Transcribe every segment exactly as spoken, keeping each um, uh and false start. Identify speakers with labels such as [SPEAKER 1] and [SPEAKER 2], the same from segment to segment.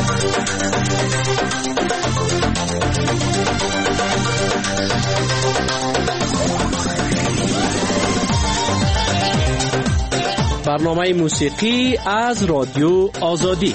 [SPEAKER 1] برنامه موسیقی از رادیو آزادی.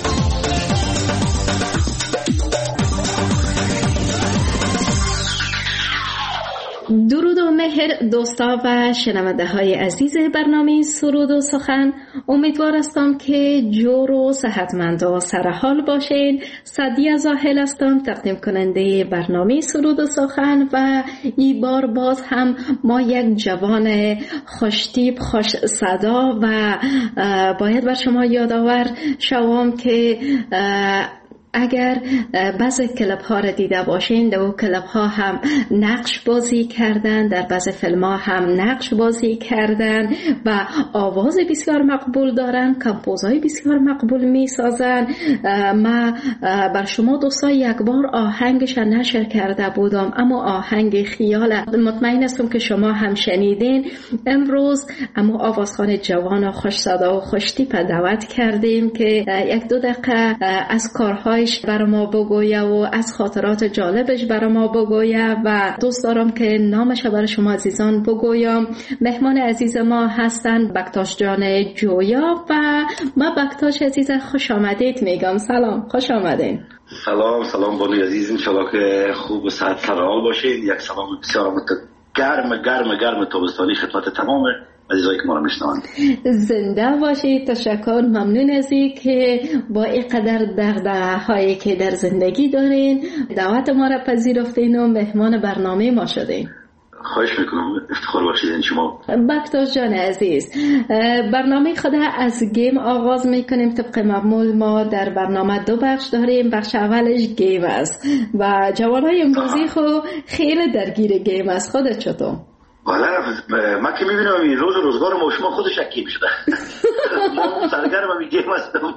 [SPEAKER 2] درود و مهر دوستا و شنونده های عزیز برنامه سرود و سخن. امیدوار هستم که جور و صحتمند و سرحال باشین. سعدیه زاهل هستم، تقدیم کننده برنامه سرود و سخن، و این بار باز هم ما یک جوان خوشتیپ خوش صدا و باید بر شما یادآور شوم که اگر بعضی کلپ ها را دیده باشین، در کلپ ها هم نقش بازی کردن، در بعضی فیلم ها هم نقش بازی کردن و آواز بسیار مقبول دارن، کمپوزهای بسیار مقبول می سازن. ما بر شما دوستا یک بار آهنگش نشر کرده بودم، اما آهنگ خیال، مطمئن هستم که شما هم شنیدین. امروز اما آوازخوان جوان و خوش صدا و خوش تیپ دعوت کردیم که یک دو دقیقه از کارهای برای ما بگویه و از خاطرات جالبش برای ما بگویه و دوست دارم که نامش برای شما عزیزان بگویم. مهمان عزیز ما هستن بکتاش جان جویا و ما بکتاش عزیز خوش آمدید میگم. سلام، خوش آمدین.
[SPEAKER 3] سلام سلام بانوی عزیز، انشالله که خوب و صحت سرحال باشید. یک سلام بسیار گرم گرم گرم تابستانی خدمت تمام عزیزایی که ما رو میشنوند.
[SPEAKER 2] زنده باشید. تشکر، ممنون از این که با اینقدر دغدغه هایی که در زندگی دارین دعوت ما را پذیرفتین و مهمان برنامه ما شدین.
[SPEAKER 3] خواهش میکنم، افتخار بخشیدین شما.
[SPEAKER 2] بکتاش جان عزیز، برنامه خود از گیم آغاز میکنیم. طبق معمول ما در برنامه دو بخش داریم. بخش اولش گیم است و جوانای امروزی خو خیلی درگیر گیم است. خودت چطور؟
[SPEAKER 3] والا من که میبینم این روز روزگار ما شما خودش اکیب شده. ما سرگرم هم گیم هستم.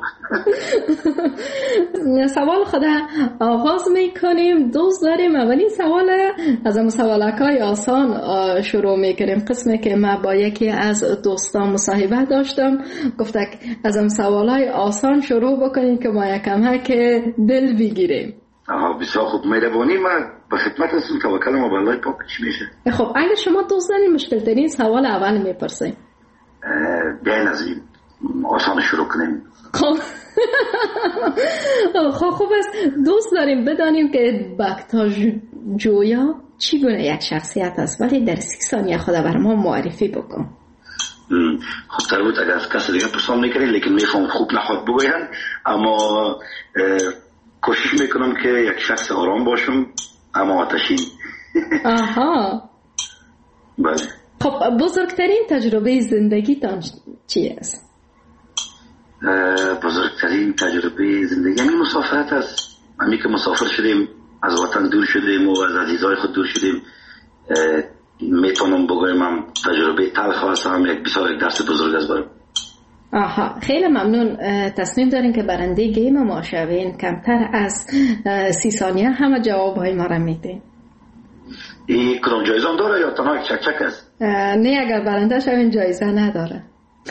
[SPEAKER 2] سوال خود آغاز میکنیم. دوست داریم اولین سوال از اون سوالکای آسان شروع میکنیم. قسمی که من با یکی از دوستان مصاحبه داشتم، گفته از اون سوالای آسان شروع بکنیم که ما یکم که دل بگیریم.
[SPEAKER 3] آها بسیار خوب، مهربانی. من به خدمت هستم. توکل ما به الله پاک. چی میشه؟
[SPEAKER 2] خب اگه شما دوست دارین مشکل ترین سوال اول میپرسیم.
[SPEAKER 3] بیاین از این آسان شروع کنیم.
[SPEAKER 2] خب خب خوب است. دوست داریم بدانیم که بکتاش جویا چی گونه یک شخصیت است، ولی در سی ثانیه خود بر ما معرفی بکن.
[SPEAKER 3] خب تر بود اگر از کسی دیگه پرسان میکنین، لیکن میخوام خوب نخواد بگوین، اما کوشش میکنم که یک شخص آرام باشم اما آتشین.
[SPEAKER 2] آها.
[SPEAKER 3] بله.
[SPEAKER 2] خب بزرگترین تجربه زندگیتان چی است؟
[SPEAKER 3] بزرگترین تجربه زندگی همین مسافرت است. همین که مسافر شدیم، از وطن دور شدیم و از عزیزای خود دور شدیم. میتونم بگویم هم تجربه تلخ است، هم یک بسیار یک درس بزرگ است برام.
[SPEAKER 2] آها، خیلی ممنون. تصمیم دارین که برنده گیم ما شوین. کمتر از سی ثانیه همه جوابهای ما را میدین.
[SPEAKER 3] این کدام جایزه هم داره یا تنها یک چک چک است؟
[SPEAKER 2] نه، اگر برنده شوین جایزه نداره.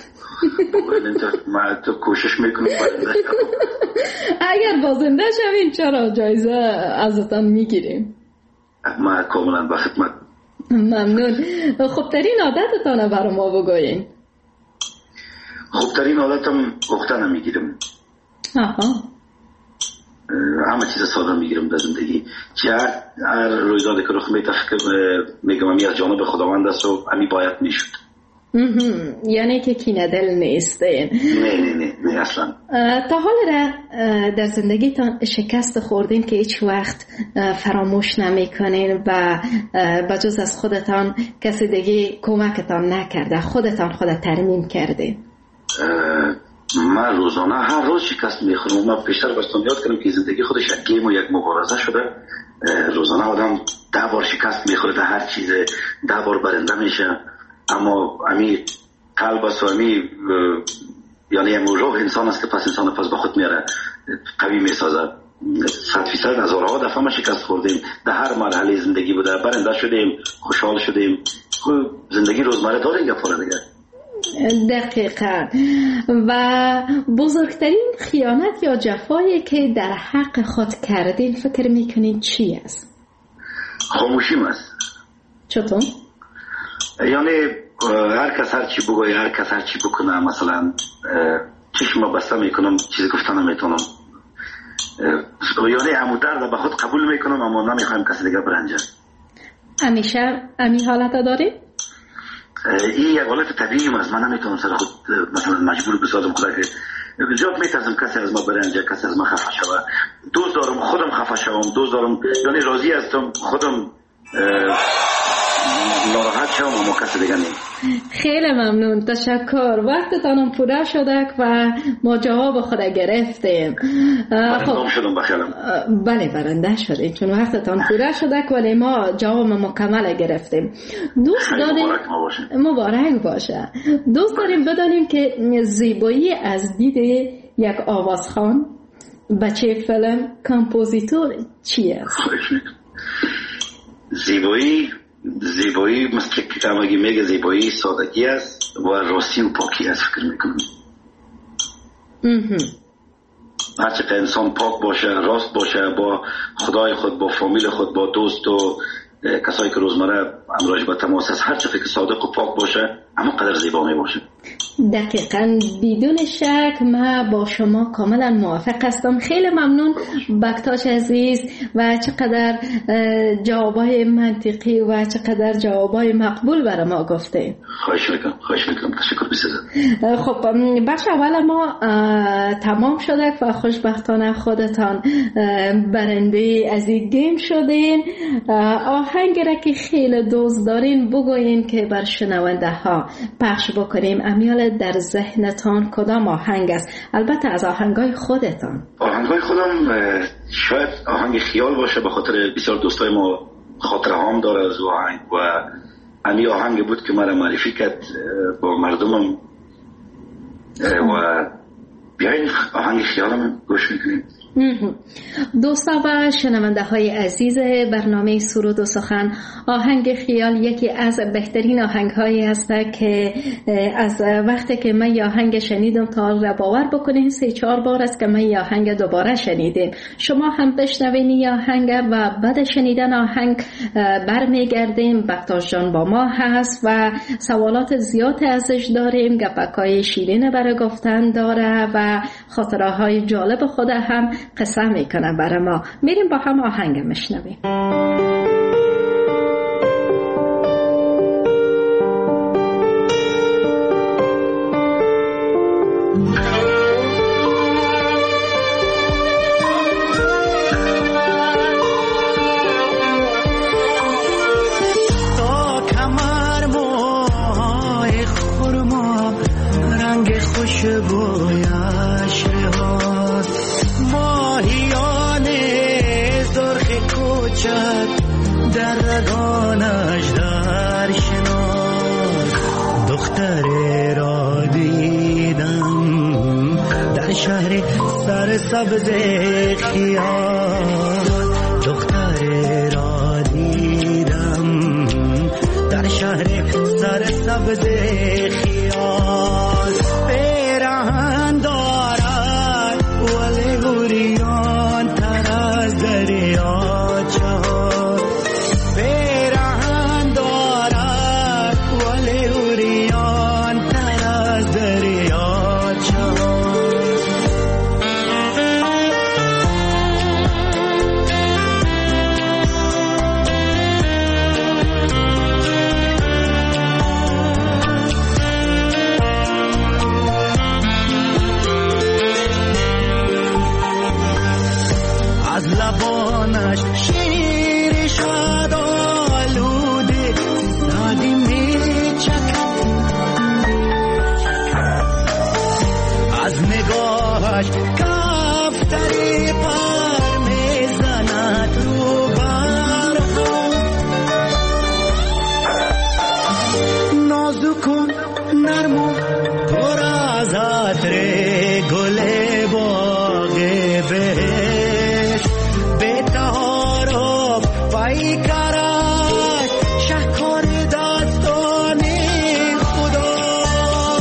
[SPEAKER 3] من تو کوشش میکنم برنده شوم.
[SPEAKER 2] اگر بازنده شوین چرا جایزه ازتان میگیریم.
[SPEAKER 3] من کاملا به خدمت.
[SPEAKER 2] ممنون. خوبترین عادتتان برای ما بگوین.
[SPEAKER 3] خوبترین عادتم اختن میگیرم.
[SPEAKER 2] آها.
[SPEAKER 3] همه چیز ساده میگیرم در زندگی. چه هر, هر رویدادی که رخ میده میگم امی از جانب خداوند است و امی باید میشد.
[SPEAKER 2] یعنی که کینه دل نیستین؟
[SPEAKER 3] نه نه نه نه اصلا.
[SPEAKER 2] تا حال را در زندگیتان شکست خوردین که هیچ وقت فراموش نمیکنین و بجز از خودتان کسی دیگه کمکتان نکرده، خودتان خود ترمیم کردین؟
[SPEAKER 3] من روزانه هر روز شکست میخورم. من پیشتر بستم یاد کردم که زندگی خودش یک گیم و یک مبارزه شده. روزانه آدم ده بار شکست میخوره در هر چیز، ده بار برنده میشه، اما امی قلب است و امی یعنی روح انسان است که پس انسان پس به خود میاره، قوی میسازه. صد فیصد هزارها دفعه ما شکست خوردیم، در هر مرحله زندگی بوده، برنده شدیم، خوشحال شدیم. زندگی روزمره داره گفاره دیگه.
[SPEAKER 2] دقیقاً. و بزرگترین خیانت یا جفایی که در حق خود کردین فکر میکنین چی است؟
[SPEAKER 3] خاموشیم است.
[SPEAKER 2] چطور؟
[SPEAKER 3] یعنی هر کس هر چی بگوی، هر کس هر چی بکنه، مثلا چشم بسته میکنم، چیزی گفتن نمیتونم، یعنی همو درد به خود قبول میکنم اما نمیخوایم کسی دیگه برنجه. همیشه
[SPEAKER 2] امی حالت داری؟
[SPEAKER 3] این یک حالت طبیعی است. من نمیتونم سر خود مثلا مجبور بسازم خدا که زیاد میترسم کسی از ما برنجه، کسی از ما خفه شوه. دوست دارم خودم خفه شوم، دوست دارم یعنی راضی هستم خودم ناراحت شوم اما کسی دیگه نیم.
[SPEAKER 2] خیلی ممنون، تشکر. وقتتانم پوره شده و ما جواب خود گرفتیم.
[SPEAKER 3] خب شدم بخیرم.
[SPEAKER 2] بله برنده شدیم چون وقتتان پوره شده ولی ما جواب مکمل گرفتیم. دوست داریم
[SPEAKER 3] مبارک,
[SPEAKER 2] مبارک باشه. دوست داریم بدانیم که زیبایی از دید یک آوازخوان، بچه فیلم، کامپوزیتور چی است؟
[SPEAKER 3] زیبایی زیبایی مثل که تمامی میگه زیبایی سادگی است و راستی و پاکی است. فکر میکنم هرچه که انسان پاک باشه، راست باشه با خدای خود، با فامیل خود، با دوست و کسایی که روزمره امراج با تماس است، هرچه که صادق و پاک باشه اما قدر زیبا می باشه.
[SPEAKER 2] دقیقاً، بدون شک من با شما کاملا موافق هستم. خیلی ممنون بکتاش عزیز و چقدر جوابای منطقی و چقدر جوابای مقبول برای ما گفته.
[SPEAKER 3] خواهش میکنم خواهش میکنم تشکر بسیار.
[SPEAKER 2] خب بخش اول ما تمام شده و خوشبختانه خودتان برنده از این گیم شدین. آهنگی را که خیلی دوست دارین بگوین که بر شنونده ها پخش بکنیم. امیال در ذهنتان کدام آهنگ است؟ البته از آهنگای خودتان.
[SPEAKER 3] آهنگای خودم شاید آهنگ خیال باشه، به خاطر بسیار دوستای ما خاطره هم داره از آهنگ و امی آهنگ بود که مرا معرفی کرد با مردمم و بیاین آهنگ خیالم گوش میکنیم.
[SPEAKER 2] دوستا و شنونده های عزیز برنامه سرود و سخن، آهنگ خیال یکی از بهترین آهنگ هایی هست که از وقتی که من یه آهنگ شنیدم تا را باور بکنین سه چهار بار است که من یه آهنگ دوباره شنیدم. شما هم بشنوین یه آهنگ و بعد شنیدن آهنگ برمیگردیم. بکتاش جان با ما هست و سوالات زیاد ازش داریم، گپکای شیرین برای گفتن داره و خاطره های جالب خود هم قصه میکنه برای ما. میریم با هم آهنگ میشنویم.
[SPEAKER 4] تا کمر موهای خرما رنگ خوشبویش رهاست، ماهیان زرخ کوچک در رگانش در شناس، دختر را دیدم در شهر سرسبز خیال، دختر را دیدم در شهر سرسبز خیال، پیراهن دارد ولی گریان تر از دریاچه، پیراهن دارد ولی گریان تر از دریاچه. از لبانش شیر شد آلوده زادی می چکد، از نگاهش کفتری پر می زند رو برهم، نازک و نرم و پر از عطر گل باغ بهشت، به تعارف پیکرش شهکار دستان خدا،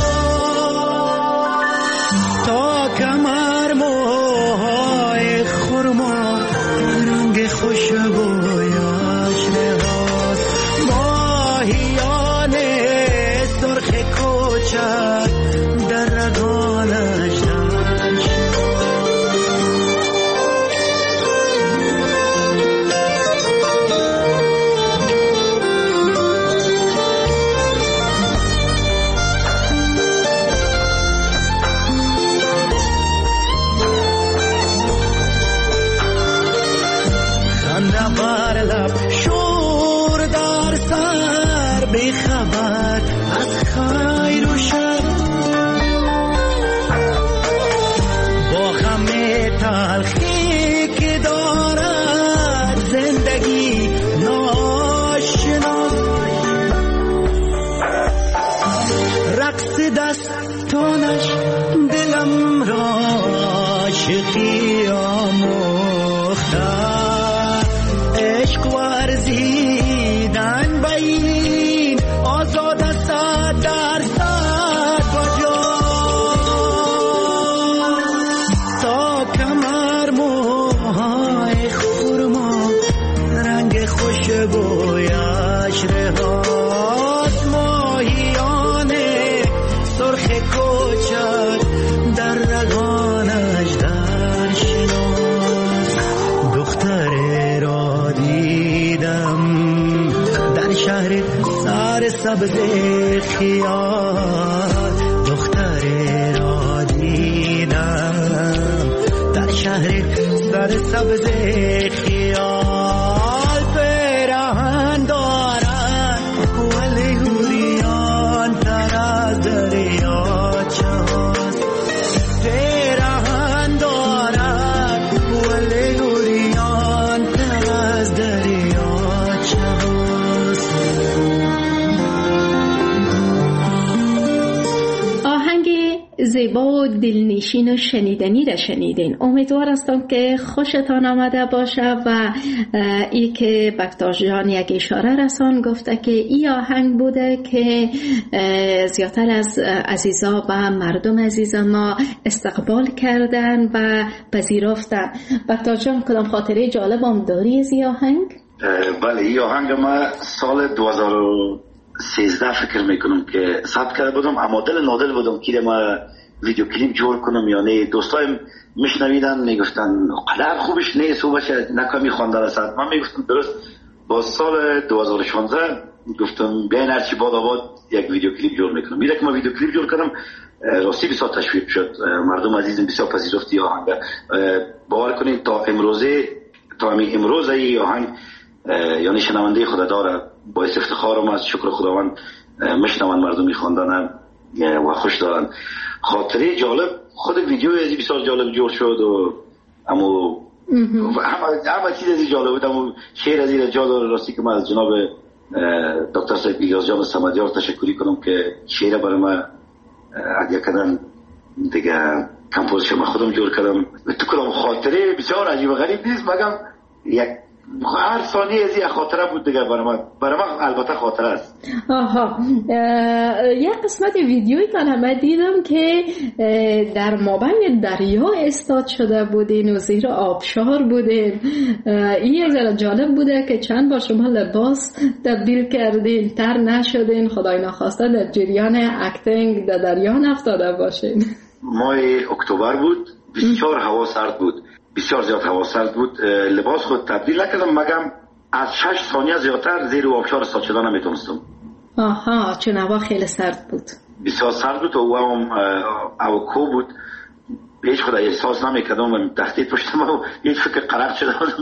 [SPEAKER 4] خوشبویش رهاست، ماهیان سرخ کوچک در رگانش در شناس. دختر را دیدم در شهر سر سبز خیال، دختر را دیدم در شهر سر سبز خیال. پیراهن دارد ولی اوریان تر از دریاچه هاست، پیراهن دارد ولی اوریان تر از دریاچه هاست.
[SPEAKER 2] آهنگ زیبا و دلنشین و شنیدنی را شنیدین. امیدوار هستم که خوشتان آمده باشه و ای که بکتاش جان یک اشاره رسان گفته که ای آهنگ بوده که زیادتر از عزیزا و مردم عزیز ما استقبال کردن و پذیرفتن. بکتاش جان کدام خاطره جالب هم داری از ای آهنگ؟
[SPEAKER 3] بله، ای آهنگ ما سال دو هزار و سیزده فکر میکنم که ثبت کرده بودم، اما دل نادل بودم که ما ویدیو کلیپ جور کنم. یعنی دوستایم میشنویدن میگفتن قدر خوبش نیست و باشه نکمی خوانده رسد. من میگفتم درست. با سال دو هزار و شانزده گفتم بیاین هرچی باد آباد یک ویدیو کلیپ جور میکنم. میره که ما ویدیو کلیپ جور کنم راستی بسیار تشویق شد، مردم عزیزم بسیار پذیرفتی آهنگ. باور کنید تا امروزه تا همین امروز ای آهنگ یعنی شنونده خدا داره. باعث افتخارم از شکر خداوند میشنون مردم میخواندن و خوش دارن. خاطره جالب خود ویدیو ازی بسیار جالب جور شد و اما همه چیز ازی جالب بود. اما شعر ازی را جالب راستی که من از جناب دکتر صاحب الیاس جان صمدیار تشکری کنم که شعر برای من عدیه کردن دیگه کمپوزیشن من خودم جور کردم. تو کدام خاطره بسیار عجیب و غریب نیست مگم یک هر ثانیه از یک خاطره بود دیگه برای من. برای من البته خاطره است.
[SPEAKER 2] آها، یک قسمت ویدیویی تان من دیدم که در مابین دریا استاد شده بودین و زیر آبشار بودین. این یک ذره جالب بوده که چند بار شما لباس تبدیل کردین تر نشدین، خدای نخواسته در جریان اکتینگ در دریا نفتاده باشین.
[SPEAKER 3] ماه اکتبر بود، بسیار هوا سرد بود، بسیار زیاد هوا سرد بود. لباس خود تبدیل نکردم مگم از شش ثانیه زیادتر زیر آبشار استاد شدن نمیتونستم.
[SPEAKER 2] آها، چون هوا خیلی سرد بود.
[SPEAKER 3] بسیار سرد بود و هم اوکو بود. هیچ خدا احساس نمیکردم و تحتیت پشتم و هیچ فکر قرق شده بودم.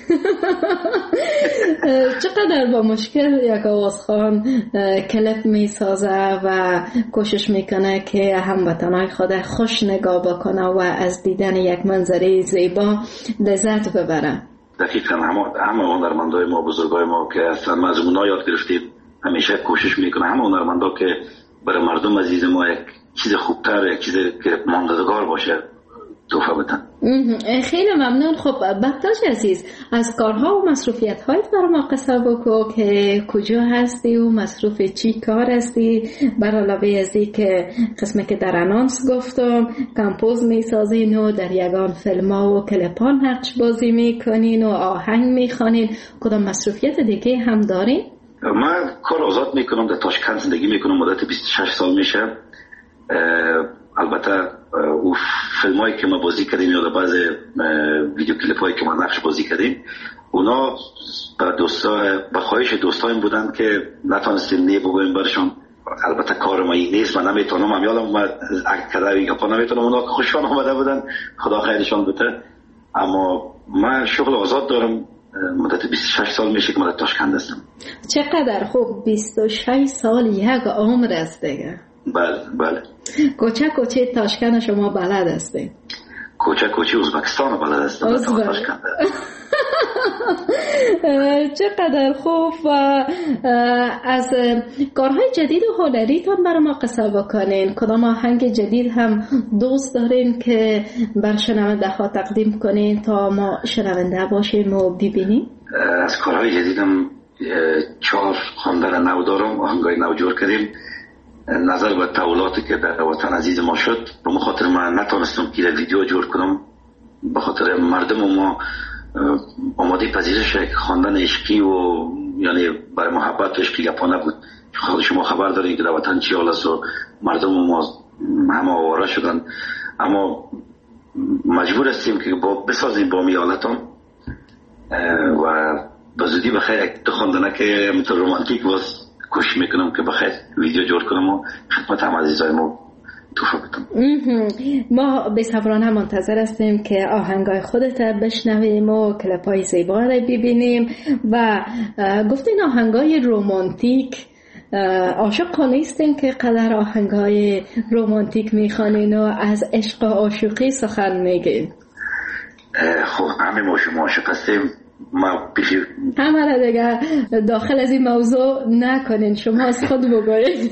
[SPEAKER 2] چقدر با مشکل یک آوازخوان کلیپ میسازه و کوشش میکنه که هموطنای خود خوش نگاه بکنه و از دیدن یک منظره زیبا لذت ببره.
[SPEAKER 3] دقیقا همه هنرمندای ما بزرگای ما که اصلا از اونا یاد گرفتیم همیشه کوشش میکنه همه هنرمندا که برای مردم عزیز ما یک چیز خوبتر، یک چیز که ماندگار باشه توفه بدن.
[SPEAKER 2] خیلی ممنون. خب بکتاش عزیز، از کارها و مصروفیت هایت برای ما قصه بکو که کجا هستی و مصروف چی کار هستی؟ بر علاوه از این که قسمه که در انانس گفتم کمپوز میسازین و در یگان فیلم ها و کلپان نقش بازی میکنین و آهنگ میخوانین، کدام مصروفیت دیگه هم دارین؟
[SPEAKER 3] من کار آزاد میکنم، در تاشکند زندگی میکنم، مدت بیست و شش سال میشه. البته او فیلم هایی که ما بازی کردیم یا بعض ویدیو کلیپ هایی که ما نقش بازی کردیم اونا به دوستا به خواهش دوستایم بودن که نتونستیم نه بگویم برشان. البته کار ما این نیست، من نمیتونم هم یادم ما اکت کده یا پا نمیتونم. اونا که خوششان آمده بودن خدا خیرشان بده. اما من شغل آزاد دارم، مدت بیست و شش سال میشه که من در تاشکند هستم.
[SPEAKER 2] چقدر خوب، بیست و شش سال یک عمر است دیگه.
[SPEAKER 3] بله بله.
[SPEAKER 2] کوچه کوچه تاشکند شما بلد هستید؟
[SPEAKER 3] کوچه کوچه ازبکستان بلد هستم.
[SPEAKER 2] ازبک. چقدر خوب. و از کارهای جدید و هنریتان برای ما قصه بکنین. کدام آهنگ جدید هم دوست دارین که بر شنونده ها تقدیم کنین تا ما شنونده باشیم و ببینیم؟
[SPEAKER 3] از کارهای جدیدم چهار خواندن نو دارم، آهنگای نو جور کردیم. نظر به تحولاتی که در وطن عزیز ما شد، به خاطر من نتونستم که ویدیو جور کنم، به خاطر مردم ما آماده پذیرش خواندن عشقی و یعنی برای محبت و عشقی گپا نبود. خود شما خبر دارید که در وطن چی حال است و مردم ما همه آواره شدن، اما مجبور هستیم که با بسازیم با می حالتان و به زودی بخیر یک دو خواندنه که همینطور رومانتیک باز کوشش میکنم که بخیر ویدیو جور کنم و خدمت هم عزیزای ما توفیق بدم.
[SPEAKER 2] ما به صبرانه منتظر هستیم که آهنگای خودت بشنویم و کلیپای زیبا رو ببینیم. و گفتین آهنگای رومانتیک، عاشق نیستین که قدر آهنگای رومانتیک میخوانین و از عشق و عاشقی سخن میگین؟
[SPEAKER 3] خب همه ما شما عاشق هستیم. ما پیشی
[SPEAKER 2] همه دیگه داخل از این موضوع نکنین، شما از خود بگوید.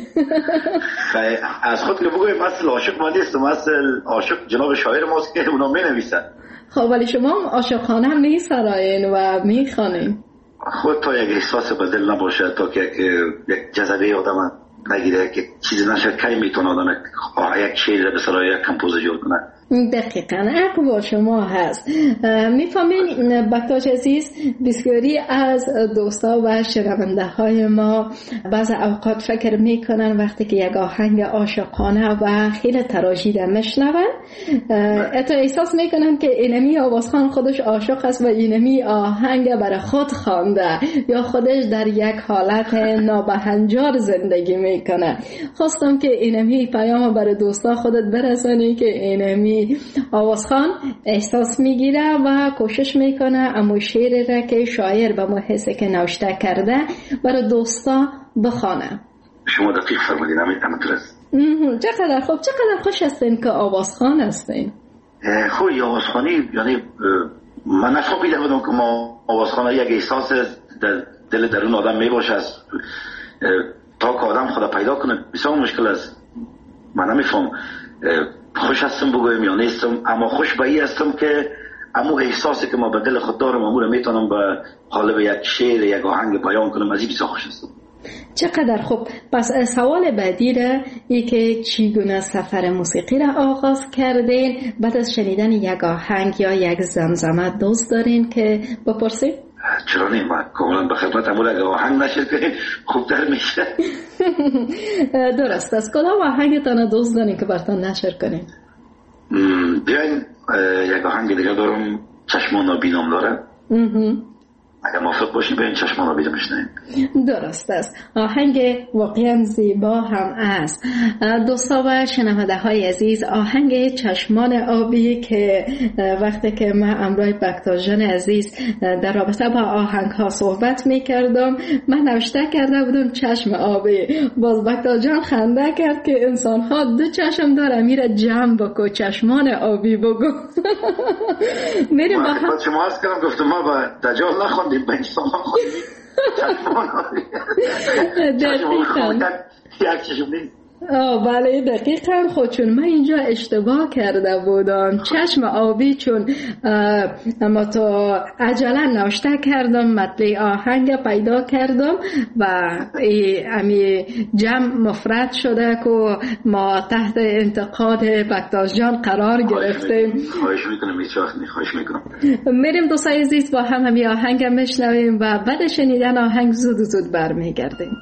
[SPEAKER 3] از خود که بگویم اصل عاشق ما نیستم، اصل عاشق جناب شاعر ماست که اونا می نویسن.
[SPEAKER 2] خب ولی شما عاشقانه هم می سراین و می خوانین.
[SPEAKER 3] خود تا یک احساس بدل نباشه، تا که یک جذبه آدم نگیره که چیزی نشه، کی میتونه آدم یک شعر به سرای یک کمپوز جور کنه.
[SPEAKER 2] دقیقاً حق با شما هست. میفهمین بکتاش عزیز، بسیاری از دوستا و شنونده های ما بعض اوقات فکر میکنن وقتی که یک آهنگ عاشقانه و خیلی تراژیده میشنون، حتی احساس میکنن که اینمی آوازخان خودش عاشق است و اینمی آهنگ برای خود خوانده یا خودش در یک حالت نابهنجار زندگی میکنه. خواستم که اینمی پیام برای دوستا خودت برسانی که اینمی آوازخان احساس میگیره و کوشش میکنه اما شعر را که شاعر به محسه که نوشته کرده برای دوستا بخوانه.
[SPEAKER 3] شما دقیق فرمودین. همینطور است.
[SPEAKER 2] چقدر خوب، چقدر خوش هستین که آوازخان هستین.
[SPEAKER 3] خوی آوازخانی یعنی من نفهمیده بودم که ما آوازخان یک احساس در دل درون آدم میباشه، تا که آدم خدا پیدا کنه بسیار مشکل است. من نمیفهم خوش هستم بگویم یا نیستم، اما خوش به این هستم که امو احساسی که ما به دل خود دارم امو رو میتونم به قالب یک شعر یک آهنگ بیان کنم. از این بسیار خوش هستم.
[SPEAKER 2] چقدر خوب. پس سوال بعدی را ای که چگونه سفر موسیقی را آغاز کردین؟ بعد از شنیدن یک آهنگ یا یک زمزمه دوست دارین که بپرسید؟
[SPEAKER 3] چرا نیم؟ من کاملا به خدمت امو را آهنگ نشد که خوبتر میشه.
[SPEAKER 2] درست است. کدام آهنگتان دوست دارین که براتون نشر کنین؟
[SPEAKER 3] بیاین یک آهنگ دیگه دارم، چشمان نابینام داره. اگر موافق باشیم به این چشمان رو بیدم بشنیم.
[SPEAKER 2] درست است. آهنگ واقعا زیبا هم است. دوستا و شنونده های عزیز، آهنگ چشمان آبی که وقتی که من امروی بکتاش جان عزیز در رابطه با آهنگ ها صحبت می کردم، من نوشته کرده بودم چشم آبی. باز بکتاش جان خنده کرد که انسان ها دو چشم داره، میره جمع بکو چشمان آبی بگو. میریم با هم.
[SPEAKER 3] شما هست کردم گفتم ما با دجال نخوندیم به انسان ها خوندیم چشمان آبی.
[SPEAKER 2] دقیقا
[SPEAKER 3] یک چشم نیست.
[SPEAKER 2] آه بله دقیقا. خود چون من اینجا اشتباه کرده بودم، چشم آبی، چون اما تو عجله نوشته کردم مطلع آهنگ پیدا کردم و امی جمع مفرد شده که ما تحت انتقاد بکتاش جان قرار گرفتیم.
[SPEAKER 3] خواهش میکنم هیچ وقت نی خواهش میکنم.
[SPEAKER 2] میریم دوستای عزیز با هم همی آهنگ میشنویم و بعد شنیدن آهنگ زود زود برمیگردیم.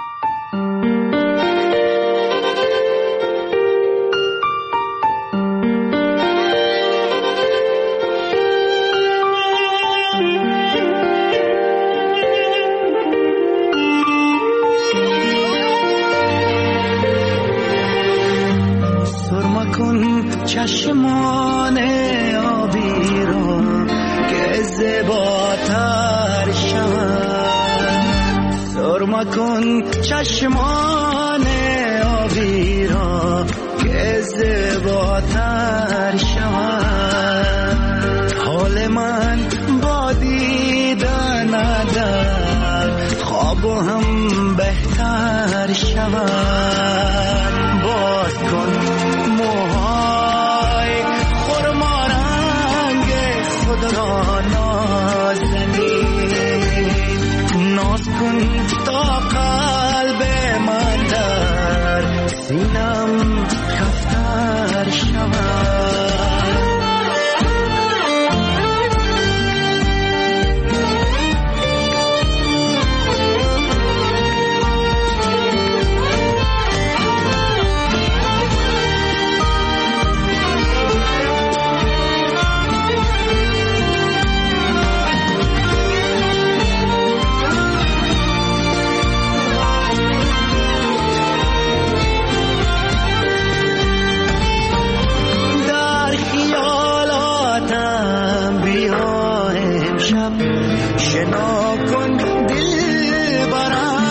[SPEAKER 4] چشمان آبی را که زیباتر شود، سرما کن چشمان آبی را که زیباتر شود. حال من با دیدن در خواب هم بهتر شود. باز کن موهای خرما رنگ خود را نازنین، ناز کن تا قلب من در سینم کفتر شود. شنا کن دل برم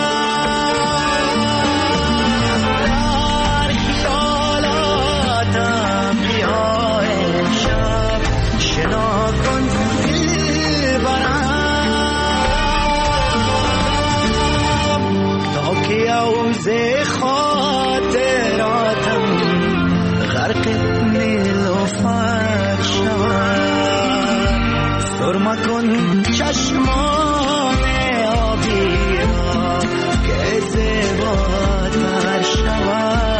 [SPEAKER 4] در خیالاتم بیا امشب شنا کن دل برم تا که اوز خاطراتم غرق نیلوفر شود سرما کن چشمان آبی را که زیباتر شود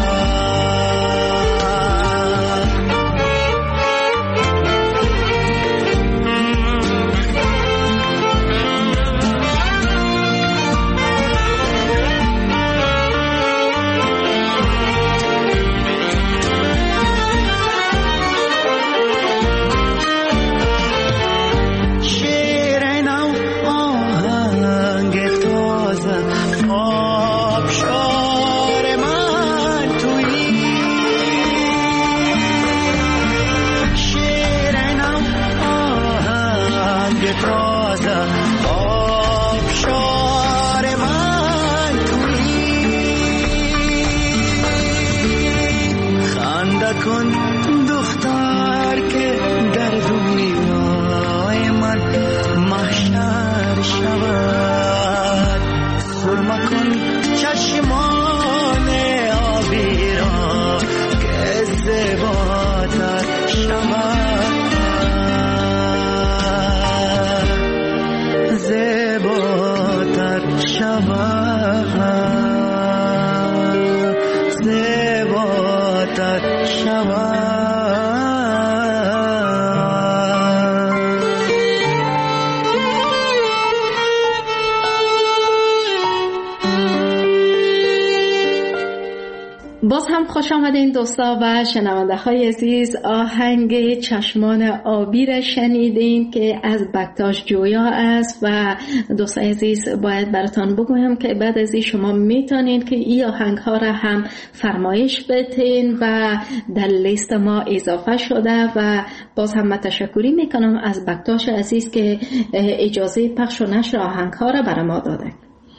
[SPEAKER 2] باز هم خوش آمدین دوستا و شنونده های عزیز. آهنگ چشمان آبی را شنیدین که از بکتاش جویا است و دوستای عزیز باید براتان بگویم که بعد از این شما میتونین که این آهنگ ها را هم فرمایش بدین و در لیست ما اضافه شده و باز هم تشکری میکنم از بکتاش عزیز که اجازه پخش و نشر آهنگ ها را برای ما داده.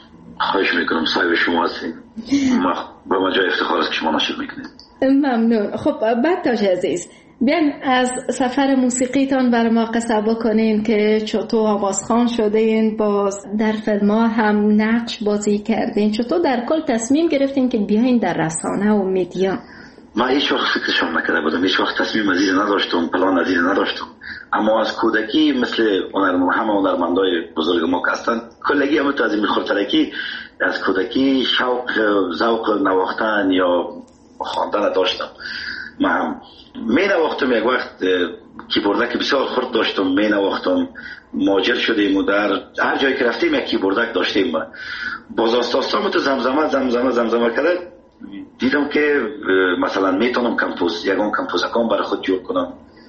[SPEAKER 3] خواهش میکنم، صاحب شما هستیم، ما با ما جای افتخار است که شما نشر میکنید.
[SPEAKER 2] ممنون. خب بکتاش عزیز، بیاین از سفر موسیقیتان برای ما قصه بکنین که چطور آوازخوان شدین، باز در فیلم ها هم نقش بازی کردین، چطور در کل تصمیم گرفتین که بیاین در رسانه و میدیا؟
[SPEAKER 3] ما هیچ وقت فکرشم نکرده بودم، هیچ وقت تصمیم از این نداشتم، پلان از این نداشتم، اما از کودکی مثل همه هنرمندای بزرگ ما که هستند کلگی هم تو از این خورترکی از کودکی شوق ذوق نواختن یا خواندن داشتم. من می نواختم، یک وقت کیبوردک بسیار خرد داشتم، می نواختم، ماجر شدیم و در هر جایی که رفتیم یک کیبوردک داشتیم. باز آستاستام تو زمزمه زمزمه زمزمه کرده دیدم که مثلا میتونم کمپوز یکان کمپوزکان برای خود جور کنم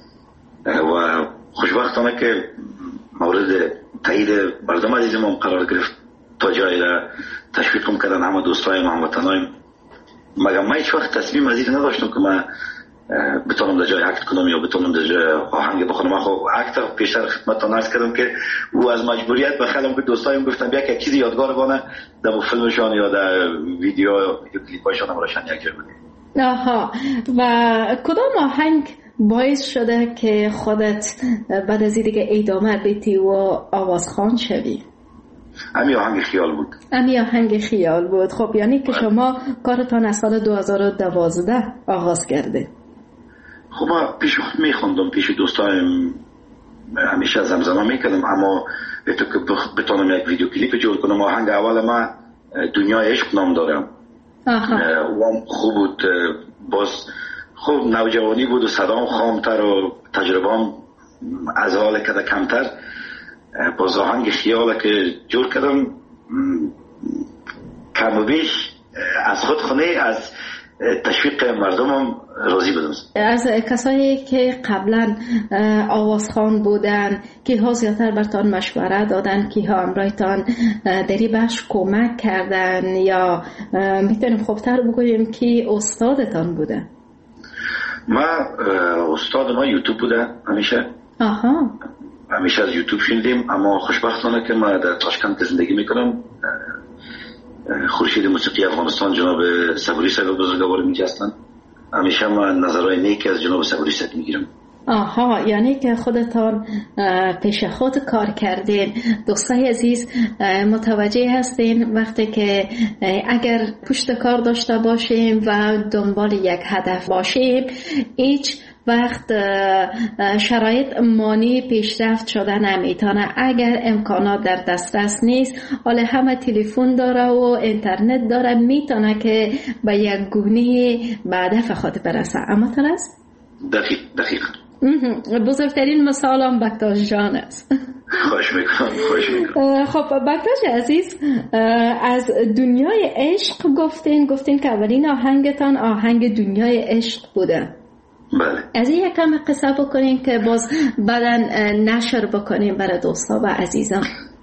[SPEAKER 3] و خوشبختانه که مورد تایید مردم عزیزم هم قرار گرفت، تا جایی را تشویقم کردن همه دوستایم هموطنایم. مگر من هیچ وقت تصمیم از این نداشتم که من بتونم در جای اکت کنم یا بتونم در جای آهنگ بخونم. من خب اکت پیشتر خدمتتان عرض کردم که او از مجبوریت بخلم که دوستایم گفتم بیا که چیزی یادگار بانه در فیلمشان یا در ویدیو یا کلیپایشان هم روشن یک جای بدیم.
[SPEAKER 2] آها، و کدام آهنگ باعث شده که خودت بعد از دیگه ادامه بدی و آوازخوان شوی؟
[SPEAKER 3] امی آهنگ خیال بود.
[SPEAKER 2] امی آهنگ خیال بود. خب یعنی که شما کارتان از سال دو هزار و دوازده آغاز کرده.
[SPEAKER 3] خب من پیش خود میخوندم، پیش دوستایم همیشه زمزمه میکردم، اما بهتو که بتونم یک ویدیو کلیپ جور کنم. آهنگ اول من دنیای عشق نام دارم.
[SPEAKER 2] آها.
[SPEAKER 3] و خوب بود، باز خوب نوجوانی بود و صدام خامتر و تجربه‌ام از حال کده کمتر. باز آهنگ خیاله که جور کردم کم و بیش از خود خونه از تشویق مردمم راضی بودم.
[SPEAKER 2] از کسایی که قبلا آوازخوان بودن که ها زیادتر برتان مشوره دادن، که ها امرایتان دری بخش کمک کردن، یا میتونیم خوبتر بگوییم که استادتان بوده؟
[SPEAKER 3] ما استاد ما یوتیوب بوده همیشه.
[SPEAKER 2] آها.
[SPEAKER 3] همیشه از یوتیوب شنیدیم، اما خوشبختانه که ما در تاشکند زندگی میکنم، خورشید موسیقی افغانستان جناب صبوری صاحب بزرگوار میگه هستن، همیشه ما نظرهای نیک از جناب صبوری صاحب میگیرم.
[SPEAKER 2] آها، یعنی که خودتان پیش خود کار کردین. دوستای عزیز متوجه هستین وقتی که اگر پشت کار داشته باشیم و دنبال یک هدف باشیم، هیچ وقت شرایط مانی پیشرفت شده نمیتونه. اگر امکانات در دسترس نیست، حالا همه تلفن داره و اینترنت داره، میتونه که به یک گونه به هدف خود برسه. اما ترست؟
[SPEAKER 3] دقیق دقیق
[SPEAKER 2] بزرگترین مثال هم بکتاش جان است.
[SPEAKER 3] خوش میکنم خوش میکنم.
[SPEAKER 2] خب بکتاش عزیز، از دنیای عشق گفتین گفتین که اولین آهنگتان آهنگ دنیای عشق بوده.
[SPEAKER 3] بله. از
[SPEAKER 2] این یکم قصه بکنین که باز بعداً نشر بکنیم برای دوستا و عزیزان.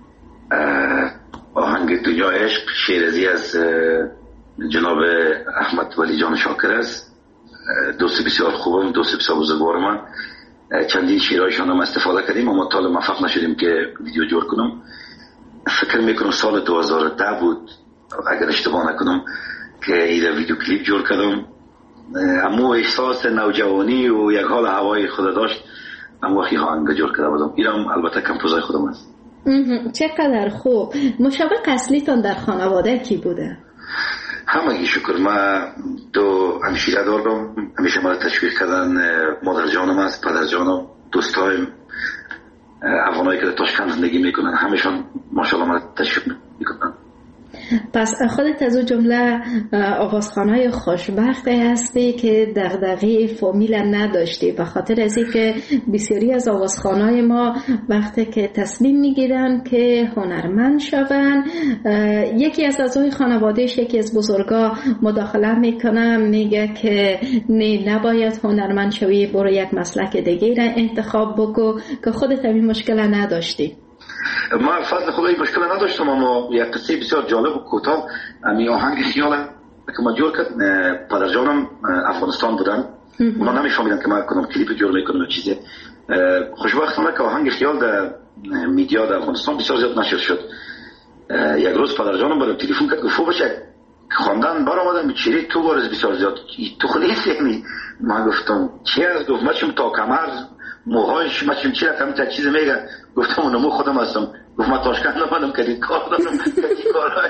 [SPEAKER 3] آهنگ دنیای عشق شیرازی از جناب احمد ولی جان شاکر است، دوست بسیار خوبم، دوست بسیار بزرگوار من. چندین شیرایشان هم استفاده کردیم اما تا موفق نشدیم که ویدیو جور کنم. فکر میکنم سال دو هزار و ده بود اگر اشتباه نکنم که این ویدیو کلیپ جور کردم. اما احساس نوجوانی و یک حال هوای خود داشت، اما وقتی آهنگ جور کرده بودم. اینم البته کمپوزای خودم است.
[SPEAKER 2] چقدر خوب. مشابه اصلیتون در خانواده کی بوده؟
[SPEAKER 3] همگی شکر. من دو همشیره دارم، همیشه مرا تشویق کردن. مادر جانم است، پدر جانم، دوستایم افغانایی که در تاشکند زندگی میکنن، همشون ماشاءالله مرا تشویق میکنن.
[SPEAKER 2] پس خودت از اون جمله آوازخوانای خوشبخته هستی که دغدغه فامیل نداشتی، به خاطر از اینکه بسیاری از آوازخوانای ما وقتی که تصمیم میگیرن که هنرمند شون، یکی از اعضای خانوادهش، یکی از بزرگا مداخله میکنه، میگه که نه نباید هنرمند شوی، برو یک مسلک دیگه را انتخاب بکو، که خودت این مشکل نداشتی.
[SPEAKER 3] ما فضل خدایی مشکل نداشتم، اما یک قصه بسیار جالب و کوتاه. می آهنگ خیال که ما جور کرد، پدر جانم افغانستان بودن، اونا نمیفهمیدن که ما کنم کلیپ جور میکنم و چیزی. خوشبختانه که آهنگ خیال در میدیا در افغانستان بسیار زیاد نشر شد. یک روز پدر جانم برام تلفن کرد، گفت بچه خواندن برآمدن چیری تو بارز بسیار زیاد تو خلیف. یعنی ما گفتم چی است؟ گفت ما چون تا کمر موهایش ما چون چی رقم تا چیز میگه. گفتم اونمو خودم هستم. گفت ما تاشکند آمدم که کار دارم کارهای.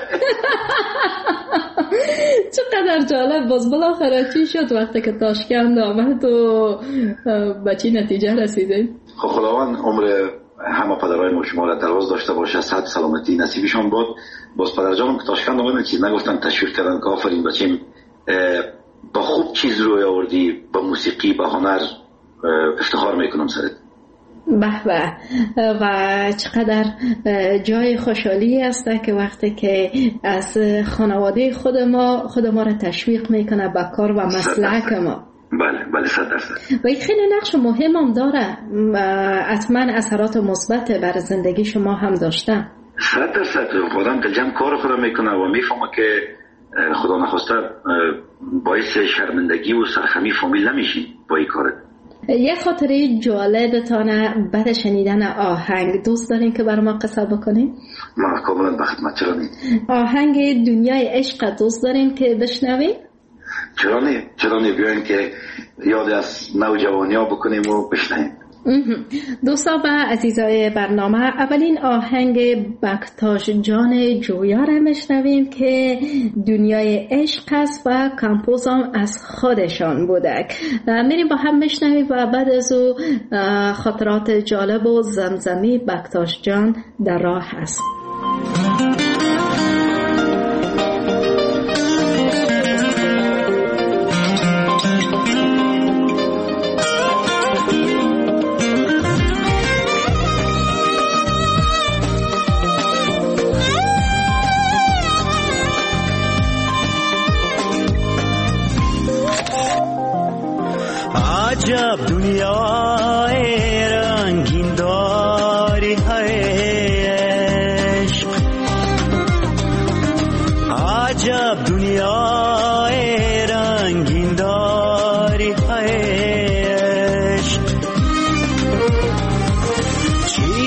[SPEAKER 2] چقدر جالب. باز بالاخره چی شد وقتی که تاشکند آمد و به چی نتیجه رسیدین؟
[SPEAKER 3] خب خداوند عمر همه پدرای ما شما را دراز داشته باشه، صحت سلامتی نصیبشان بود. باز پدر جانم که تاشکند آمدن چیز نگفتن، تشویق کردن که آفرین بچیم با خوب چیز روی آوردی، با موسیقی، با هنر افتخار میکنم سرت.
[SPEAKER 2] به به. و چقدر جای خوشحالی است که وقتی که از خانواده خود ما خود ما را تشویق میکنه به کار و مسلک ما.
[SPEAKER 3] بله بله صد درصد.
[SPEAKER 2] و این خیلی نقش مهم هم داره، حتما اثرات مثبت بر زندگی شما هم داشته.
[SPEAKER 3] صد درصد. آدم دلجم کار خود میکنه و میفهمه که خدا نخواسته باعث شرمندگی و سرخمی فامیل نمیشین با این کارت.
[SPEAKER 2] یه خاطره جالبتانه بعد شنیدن آهنگ دوست دارین که برای ما قصه بکنین؟
[SPEAKER 3] ما کاملا به خدمت. چرا نی؟
[SPEAKER 2] آهنگ دنیای عشق دوست دارین که بشنوین؟
[SPEAKER 3] چرا نی؟ چرا نی؟ بیاین که یاد از نوجوانی ها بکنیم و بشنویم.
[SPEAKER 2] دوستان و عزیزای برنامه، اولین آهنگ بکتاش جان جویا را میشنویم که دنیای عشق است و کمپوز هم از خودشان بوده. میریم با هم میشنویم و بعد از او خاطرات جالب و زمزمی بکتاش جان در راه است.
[SPEAKER 4] عجب دنیای رنگین داری عشق، عجب دنیای رنگین داری عشق. چی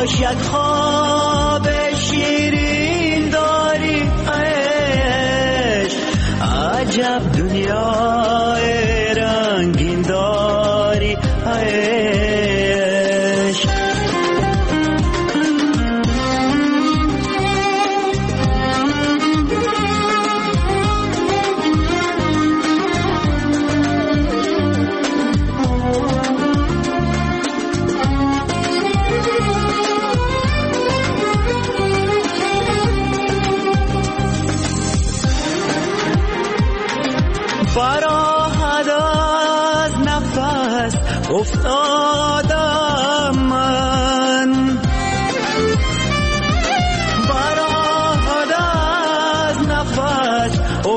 [SPEAKER 4] خوش یک خواب شیرین داری عشق، عجب دنیای رنگین داری عشق. فراهد از نفس افتادم من، فراهد از نفس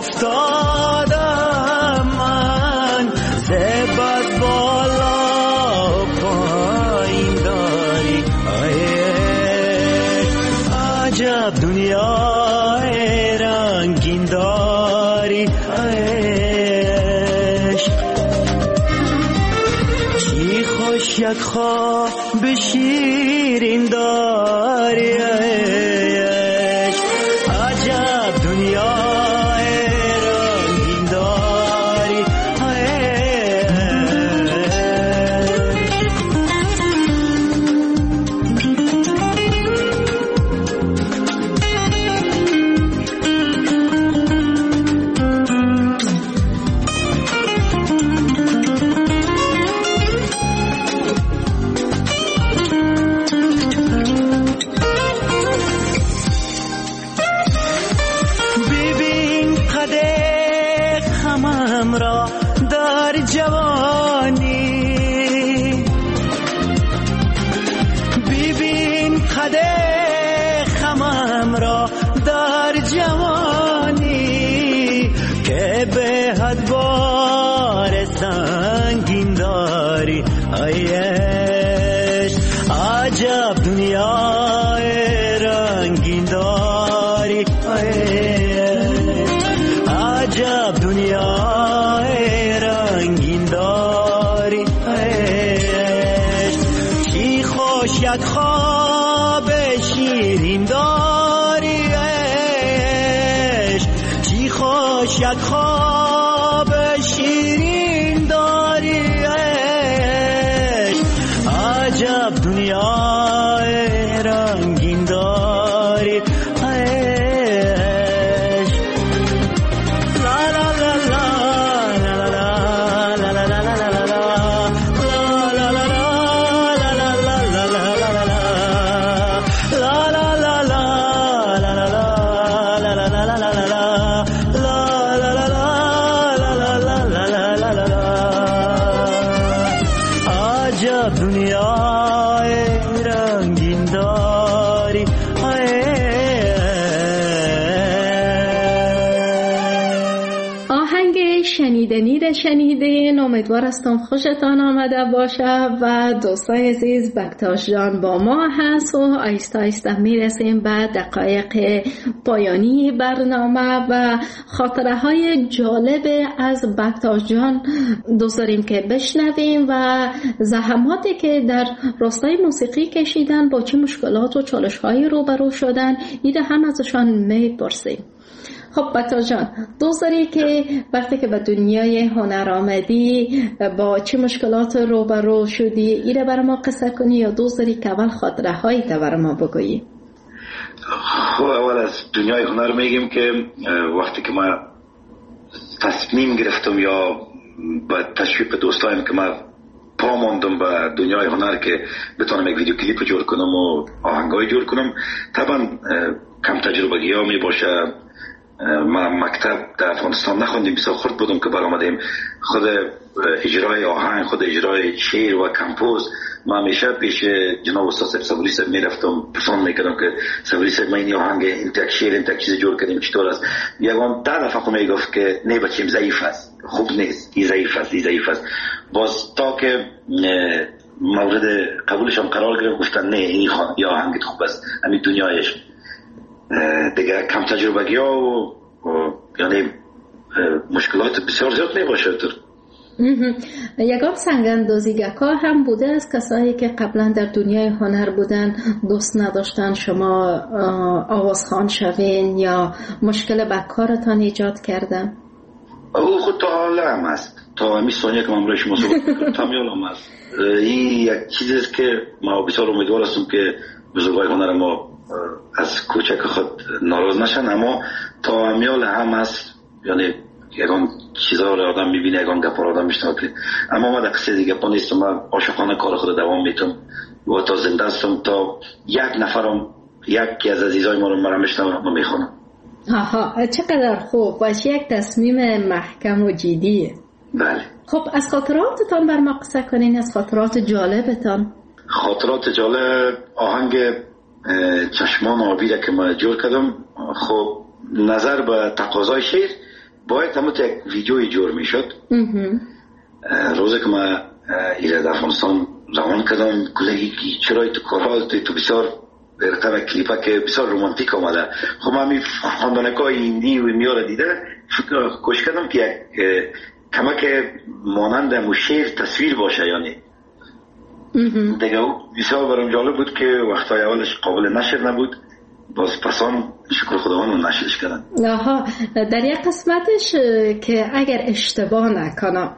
[SPEAKER 4] افتادم من، زبد بالا پایین داری عجب دنیای رنگین داری یک خواب شیرین داری عجب دنیای رنگین داری عجب دنیای رنگین داری عجب دنیای رنگین داری چی خوش یک خواب شیرین داری چی خوش یک خواب شیرین داری عجب دنیای رنگین داری
[SPEAKER 2] شنیدنی را شنیدین. امیدوار هستم خوشتان آمده باشه و دوستای عزیز بکتاش جان با ما هست و آیسته آیسته میرسیم به دقایق پایانی برنامه و خاطره های جالب از بکتاش جان دوست داریم که بشنویم و زحماتی که در راستای موسیقی کشیدن، با چه مشکلات و چالش هایی روبرو شدن، ایده هم ازشان میپرسیم. خب بکتاش جان، دوست داری که وقتی که به دنیای هنر آمدی با چه مشکلات روبرو شدی ایره برای ما قصه کنی، یا دوست داری که اول خاطره هایی تا برای ما بگویی؟
[SPEAKER 3] خب اول از دنیای هنر میگیم که وقتی که ما تصمیم گرفتم یا با تشویق دوستایم که ما پا ماندم به دنیای هنر که بتونم یک ویدیو کلیپ جور کنم و آهنگای جور کنم، طبعا کم تجربگی ها می باشه. ما مکتب در افغانستان نخوندیم، بسیار خرد بودم که برآمدیم. خود اجرای آهنگ، خود اجرای شعر و کمپوز ما همیشه پیش جناب استاد صبوری صاحب میرفتم، پرسان میکردم که صبوری صاحب ما این آهنگ این تک شعر این تک چیز جور کردیم چطور است؟ یگان ده دفعه خود میگفت که نه بچیم ضعیف است، خوب نیست، این ضعیف است، این ضعیف است. باز تا که مورد قبولشم قرار گرفت گفتن نه این آهنگ خوب است، همین دنیایش. دیگه کم تجربگی ها و, و یعنی مشکلات بسیار زیاد می باشه.
[SPEAKER 2] یگان سنگ‌اندازیگرها هم بوده از کسایی که قبلا در دنیای هنر بودن دوست نداشتن شما آوازخوان شوین یا مشکل به کارتان ایجاد کردن؟
[SPEAKER 3] او خود تا حالا هم هست، تا همی ثانیه که من برای شما صحبت میکنم تا حالا هم هست. این یک چیزی است که ما بسیار امیدوار هستم که بزرگای هنر ما از کوچک خود ناراض نشن، اما تا همیال هم هست. یعنی یکان چیزها رو آدم میبینه، یکان گپا رو آدم میشنوه که اما ما در قصه دیگه پا نیستم. من عاشقانه کار خود دوام میتونم و تا زنده هستم تا یک نفرم یکی از عزیزای ما رو مرا میشنوه و میخونم.
[SPEAKER 2] آها، چقدر خوب. باشه، یک تصمیم محکم و جدیه.
[SPEAKER 3] بله.
[SPEAKER 2] خب از خاطراتتان بر ما قصه کنین، از خاطرات جالبتان.
[SPEAKER 3] خاطرات جالب آهنگ چشمان آبی را که ما جور کردم. خب نظر به تقاضای شعر باید همون یک ویدیوی جور می شد. روزی که ما ایره در افغانستان روان کردم کلگی چرای تو کارال توی تو بسیار برتر کلیپا که بسیار رومانتیک آمده. خب من می خواندانکای ایندی و میاره دیده کوشش کردم که کمک مانند مو شعر تصویر باشه. یعنی دیگه بسیار برام جالب بود که وقتای اولش قابل نشر نبود، باز پسان شکر خداوند رو نشرش کردن.
[SPEAKER 2] آها، در یک قسمتش که اگر اشتباه نکنم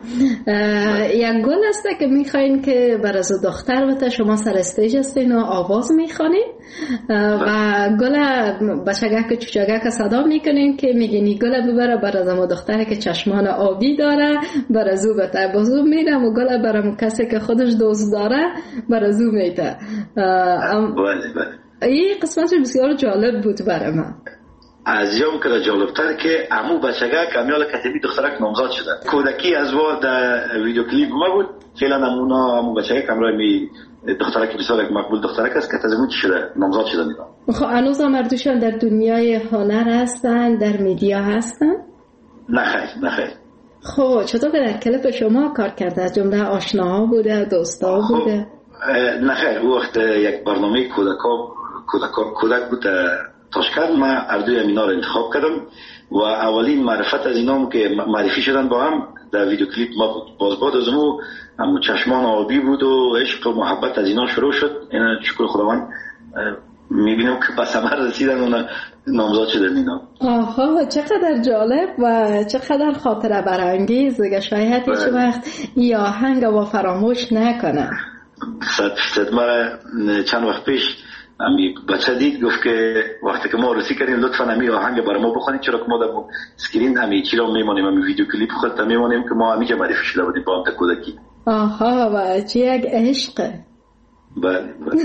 [SPEAKER 2] یک گل است که میخواین که بر از دختر بته شما سر استیج هستین و آواز میخوانین و گل بچگک چوچگک صدا میکنین که میگین گل ببره بر از ما دختره که چشمان آبی داره بر از او بته بازو میدم و گل برام کسی که خودش دوست داره بر از او میده.
[SPEAKER 3] بله بله،
[SPEAKER 2] این قسمت بسیار جالب بود برای من.
[SPEAKER 3] از یام که جالبتر که امو بچگه کمیال کتبی دخترک نامزاد شده. کودکی از وار در ویدیو کلیپ ما بود. فعلا نمونا امو بچگه کمرای می دخترک بسیار مقبول دخترک است که تزمون چی شده نامزاد شده میدم.
[SPEAKER 2] خب هنوز مردوشان در دنیای هنر هستن، در میدیا هستن؟
[SPEAKER 3] نه خیر نه خیر.
[SPEAKER 2] خب چطور که در کلیپ شما کار کرده؟ از جمله آشناها بوده، دوستا بوده؟
[SPEAKER 3] نه خیر، او وقت یک برنامه کودکا کودک کودک بود تاشکند. ما اردوی اینا رو انتخاب کردم و اولین معرفت از اینا که معرفی شدن با هم در ویدیو کلیپ ما بود. باز بعد از اون هم چشمان آبی بود و عشق و محبت از اینا شروع شد. اینا شکر خداوند میبینم که به ثمر رسیدن و نامزاد شدن اینا.
[SPEAKER 2] آها، چقدر جالب و چقدر خاطره برانگیز که شاید هیچ وقت این آهنگ و فراموش نکنه.
[SPEAKER 3] صد فیصد. ما چند وقت پیش امی بچه دید گفت که وقتی که ما رسی کردیم لطفا امی آهنگ برای ما بخونید، چرا که ما در اسکرین امی چی را میمانیم، امی ویدیو کلیپ خود میمانیم که ما امی که معرفی شده بودیم با هم تا کودکی.
[SPEAKER 2] آها، و چه یک عشقه.
[SPEAKER 3] بله بله.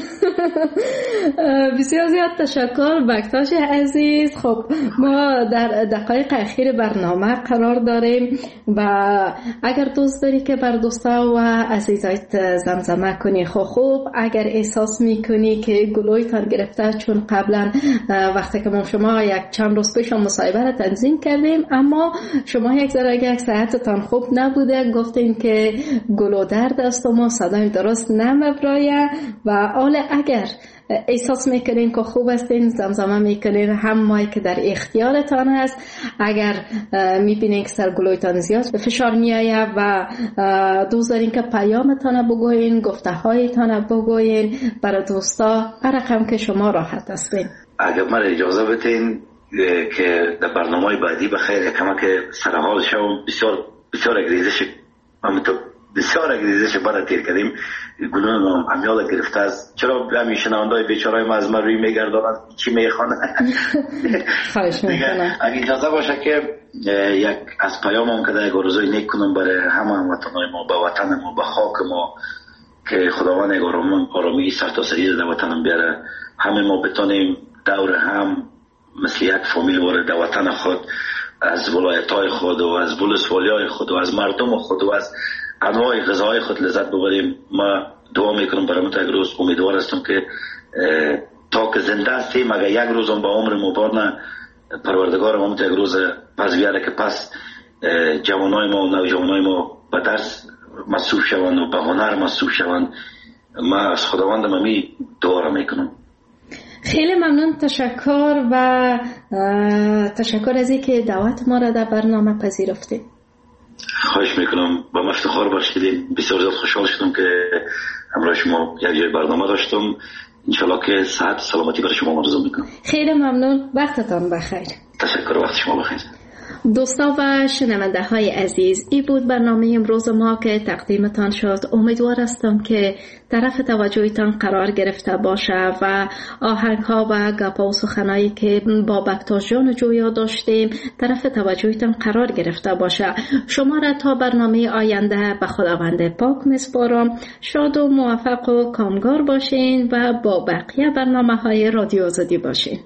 [SPEAKER 2] بسیار زیاد تشکر بکتاش عزیز. خب ما در دقایق اخیر برنامه قرار داریم و اگر دوست داری که بر دوستا و عزیزایت زمزمه کنی خب خوب اگر احساس میکنی که گلویتان گرفته، چون قبلا وقتی که ما شما یک چند روز پیش مصاحبه را تنظیم کردیم اما شما یک ذره یک صحتتان خوب نبوده، گفتین که گلو درد است و ما صدای درست نمیبرایه و حالا اگر احساس میکنین که خوب هستین زمزمه میکنین هم مایی که در اختیارتان هست. اگر میبینین که سرگلویتان زیاد به فشار میایه و دوست دارین که پیامتان بگوین، گفته هایتان بگوین برای دوستا، هر رقم که شما راحت هستین.
[SPEAKER 3] اگر من اجازه بدین که در برنامه بعدی بخیر کما که سرحال شوم، بسیار بسیار اگریزش من تو بسیار اگریزش برای تیر کردیم گلون امیال گرفته است. چرا همین شنوندای بیچارهای ما از من روی میگردانند چی میخوانه.
[SPEAKER 2] خواهش میکنم
[SPEAKER 3] اگه اجازه باشه که یک از پیامم که در گروزای نیک کنم برای همه هموطنهای ما، به وطن ما، به خاک ما، که خداوند یک آرامی سرتاسری در وطنم بیاره، همه ما بتانیم دور هم مثل یک فامیل وارد در وطن خود از ولایت‌های خود و از ولسوالی‌های خود و از مردم خود و از انواع غذاهای خود لذت ببریم. ما دعا میکنم برای ما تا یک روز امیدوار هستم که تا که زنده هستیم اگر یک روز هم با عمر مبارن پروردگار ما تا یک روز پس بیاره که پس جوانای ما و نوجوانای ما به درس مصروف شوند و به هنر مصروف شوند. ما از خداوند ممی دعا را میکنم.
[SPEAKER 2] خیلی ممنون، تشکر و تشکر از اینکه دعوت ما را در برنامه پذیرفتید.
[SPEAKER 3] خواهش میکنم. با مفتخار باشید. بسیار زیاد خوشحال شدم که امروز شما یک جای برنامه داشتم. انشالله که صحت و سلامتی برای شما آرزو میکنم.
[SPEAKER 2] خیلی ممنون. وقتتان بخیر.
[SPEAKER 3] تشکر. وقت شما بخیر.
[SPEAKER 2] دوستا و شنونده های عزیز، این بود برنامه امروز ما که تقدیمتان شد. امیدوار هستم که طرف توجهتان قرار گرفته باشه و آهنگ ها و گپا و سخنایی که با بکتاش جان جویا داشتیم طرف توجهتان قرار گرفته باشه. شما را تا برنامه آینده به خداوند پاک میسپارم. شاد و موفق و کامگار باشین و با بقیه برنامه های رادیو آزادی باشین.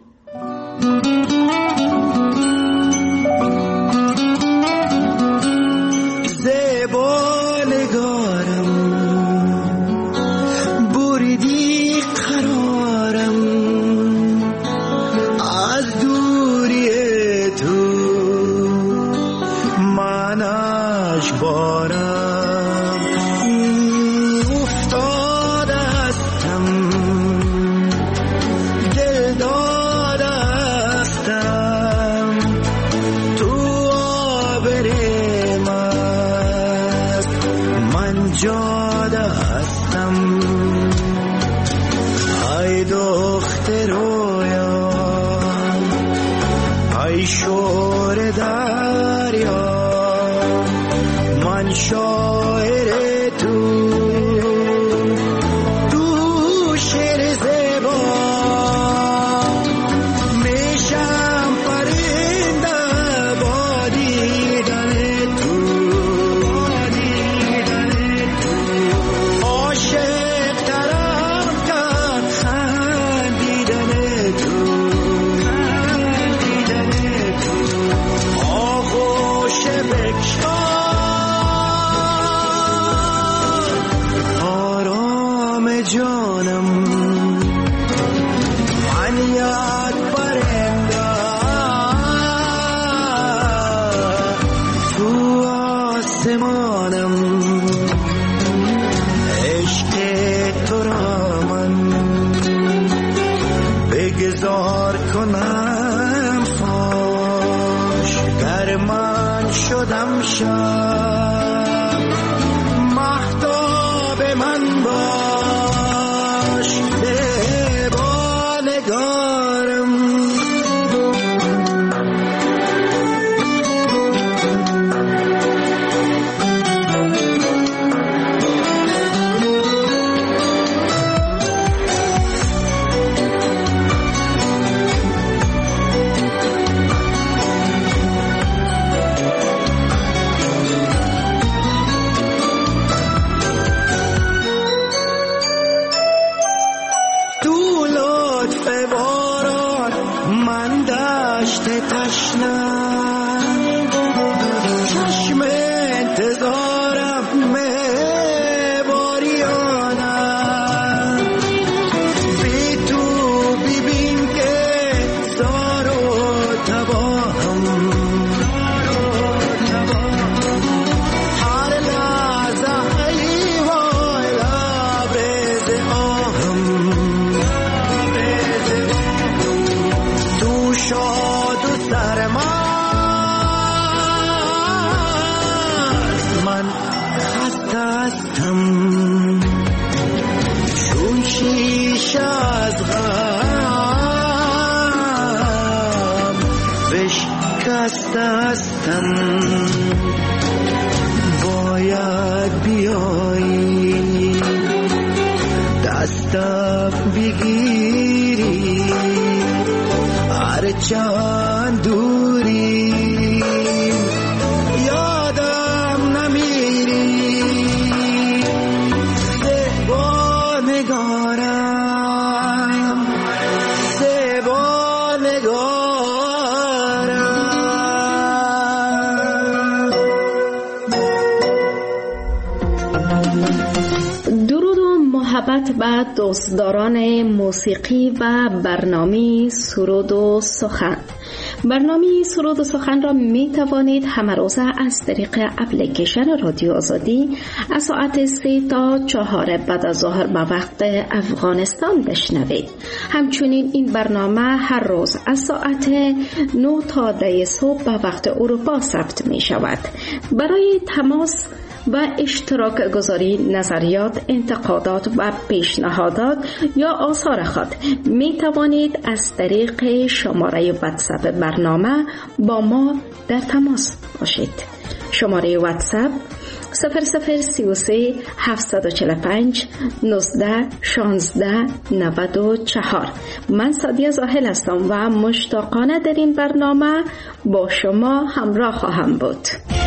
[SPEAKER 5] باید بیایی دستم بگیری هر چند دوری یادم نمیری زیبا نگارم زیبا نگارم.
[SPEAKER 2] درود و محبت به دوستداران موسیقی و برنامه سرود و سخن. برنامه سرود و سخن را می توانید همه روزه از طریق اپلیکیشن رادیو آزادی از ساعت سه تا چهار بعد از ظهر به وقت افغانستان بشنوید. همچنین این برنامه هر روز از ساعت نه تا ده صبح به وقت اروپا ثبت می شود. برای تماس و اشتراک گذاری نظریات، انتقادات و پیشنهادات یا آثار خود می توانید از طریق شماره واتساپ برنامه با ما در تماس باشید. شماره واتساپ صفر صفر سی و سه هفتصد و چهل و پنج نوزده شانزده نود و چهار. من سادیه زاهل هستم و مشتاقانه در این برنامه با شما همراه خواهم بود.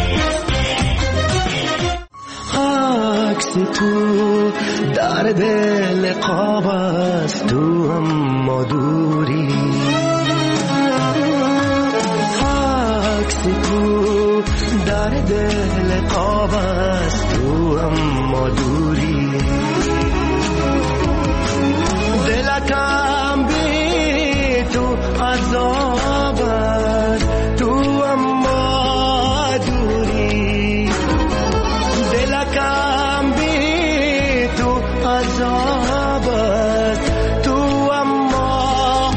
[SPEAKER 5] عکس تو در دل قاب است، تو اما دوری. عکس تو در دل قاب است، تو اما دوری. دلکم بی تو عذاب است، تو اما دوری. دلکم بی تو عذاب است، تو اما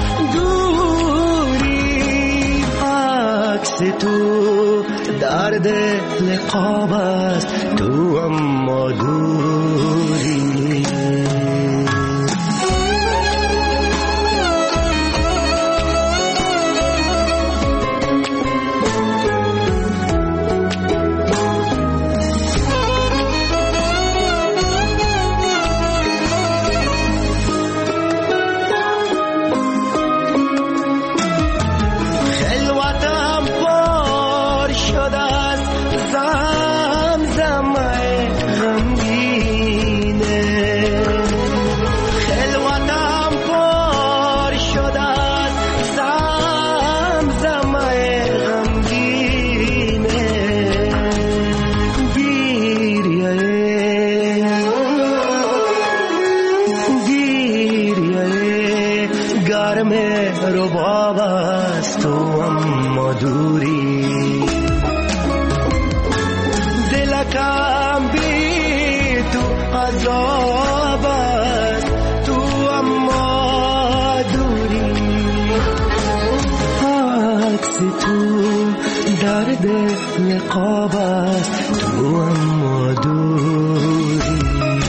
[SPEAKER 5] دوری. عکس تو در دل قاب است، تو اما دوری. قاب است، تو اما دوری.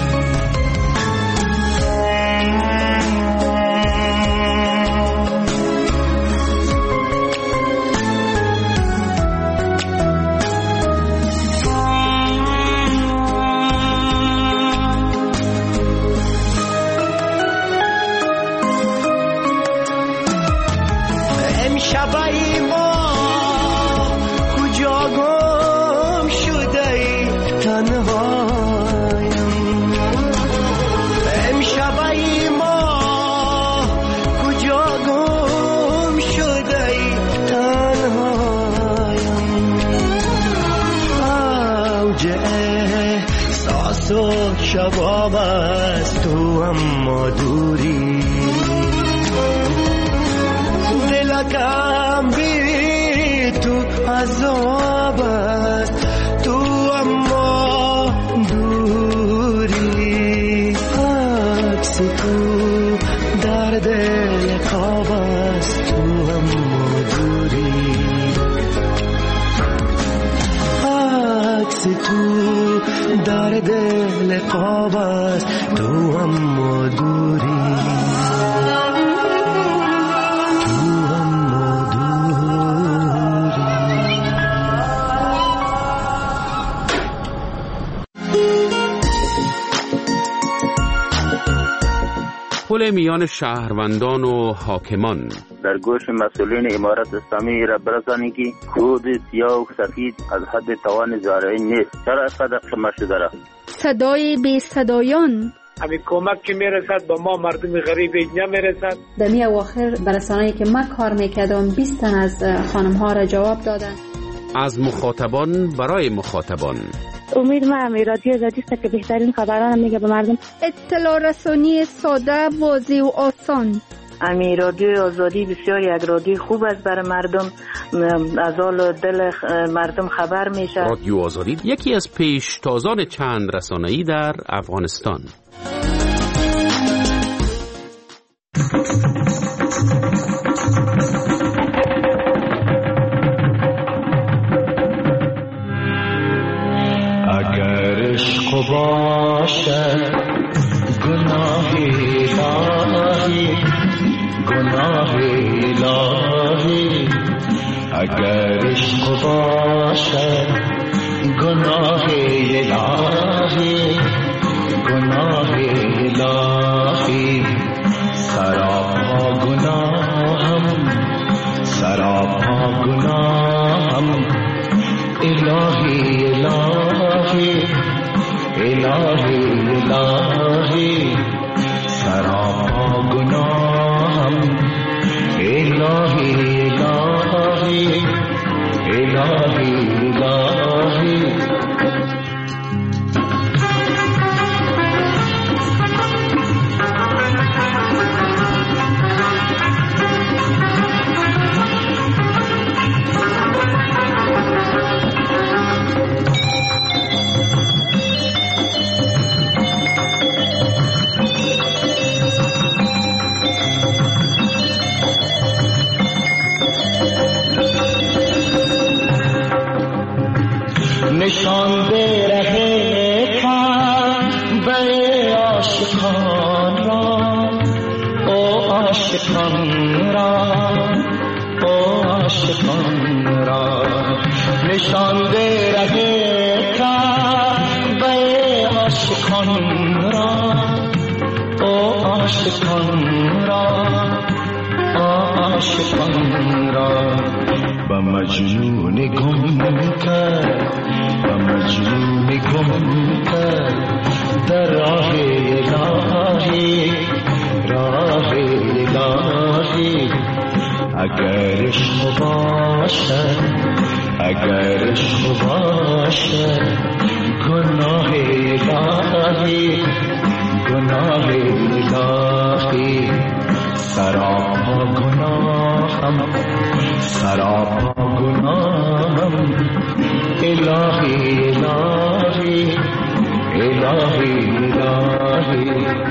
[SPEAKER 5] امشب ای ما کجا گم شده ای تنهایم. امشب ای ما کجا گم شده ای تنهایم. اوج احساس و شباب است، تو اما دوری. دلکم بی تو عذاب است، تو اما دوری. عکس تو در دل خواب است، تو اما دوری. عکس تو در دل خواب است، تو اما دوری.
[SPEAKER 1] پل میان شهروندان و حاکمان.
[SPEAKER 6] در گوش مسئولین امارت اسلامی را برسانید که خود سیاه و سفید از حد توان زارعی نیست. چرا اینقدر خمه شده را؟
[SPEAKER 7] صدای بی صدایان.
[SPEAKER 8] همین کمک که میرسد با ما مردم غریب اینجا میرسد.
[SPEAKER 7] در می اواخر برسانه‌ای که من کار میکردم بیست تن از خانم ها را جواب دادن.
[SPEAKER 1] از مخاطبان برای مخاطبان.
[SPEAKER 9] امید من رادیو آزادی است که بهترین خبران میگه به مردم.
[SPEAKER 7] اطلاع رسانی ساده، واضح و آسان.
[SPEAKER 9] امی رادیو آزادی بسیار یک رادیو خوب است برای مردم، از حال دل مردم خبر میشه.
[SPEAKER 1] رادیو آزادی یکی از پیشتازان چند رسانه‌ای در افغانستان.
[SPEAKER 4] اگر عشق باشد گناه الهی، گناه الهی، اگر عشق باشد گناه الهی، گناه الهی، سراپا گناهم، سراپا گناهم، الهی الهی، الهی الهی، سراپا گناهم، الهی الهی، الهی الهی. نشان دے رہے کعبے عاشقان را، او عاشقان را، او عاشقان را، نشان دے رہے کعبے عاشقان را، او عاشقان را، عاشقان را، بمجنون گم کرد، بمجنون گم کرد در راه الهی، راه الهی. اگر عشق باشد، اگر عشق باشد گناه الهی، گناه الهی، سراپا گناهم، سراپا گناهم، الهی الهی، الهی الهی.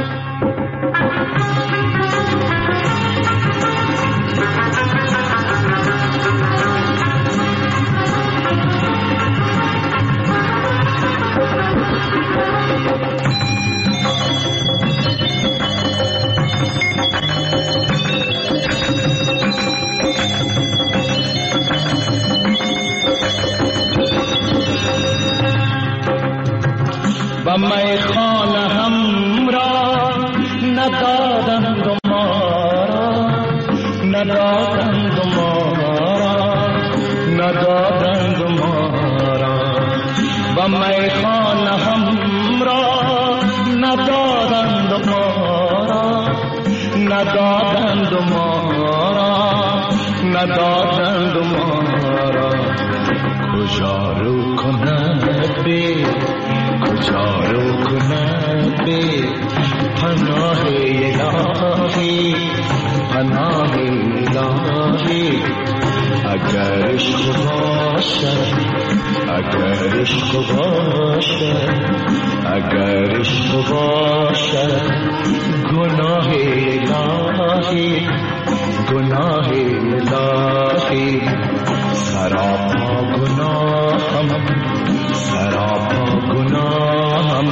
[SPEAKER 4] میں خانہ ہم را ندادند مارا، ندادند مارا، ندادند مارا، و میں خانہ ہم را ندادند مارا، ندادند مارا، ندادند مارا. کجا رو کند بی، کجا رو کند بی، پناه الهی، پناه الهی. اگر عشق باشد، اگر عشق باشد، اگر عشق باشد گناه الهی، گناه الهی، سراپا گناهم، سراپا گناهم،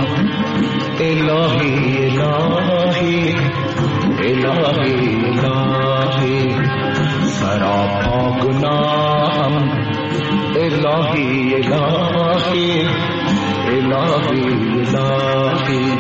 [SPEAKER 4] الهی الهی، الهی الهی، سراپا گناهم، الهی الهی، الهی الهی.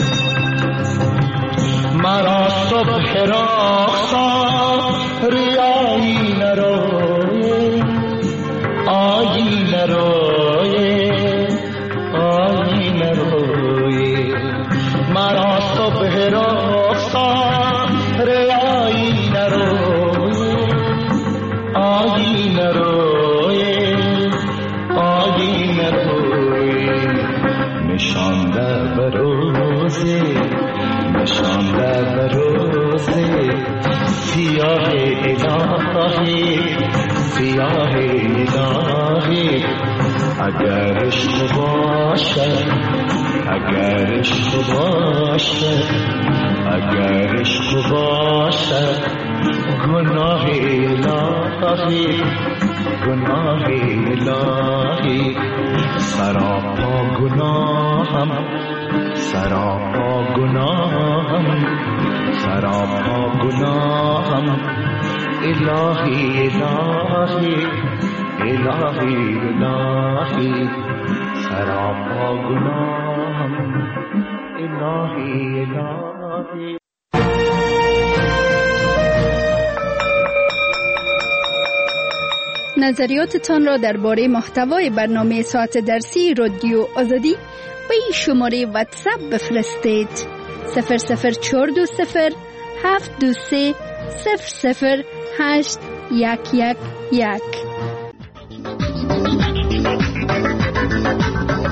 [SPEAKER 4] مرا صبح راستان ریا در آفتاب آینه روی آینه روی آینه روی نشانده به روزی نشانده به روزی سیاه الهی سیاه الهی اگر عشق باشد اگر عشق باشد اگر عشق باشد گناه الهی گناه الهی سراپا گناهم سراپا گناهم سراپا گناهم الهی الهی الهی الهی سراپا گناهم الهی الهی.
[SPEAKER 10] نظریاتتان را درباره محتوای برنامه ساعت درسی رادیو آزادی به این شماره واتساپ بفرستید: صفر صفر چهار دو صفر هفت دو سه صفر صفر هشت یک یک یک.